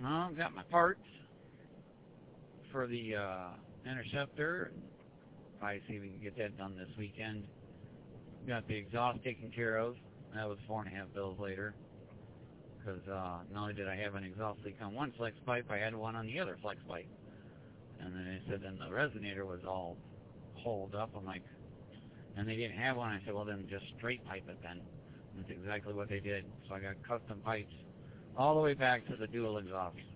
Well, got my parts for the interceptor. Probably see if we can get that done this weekend. Got the exhaust taken care of. That was 4.5 bills later. Because not only did I have an exhaust leak on one flex pipe, I had one on the other flex pipe. And then they said then the resonator was all holed up. I'm like, and they didn't have one. I said, well, then just straight pipe it then. And that's exactly what they did. So I got custom pipes all the way back to the dual exhaust.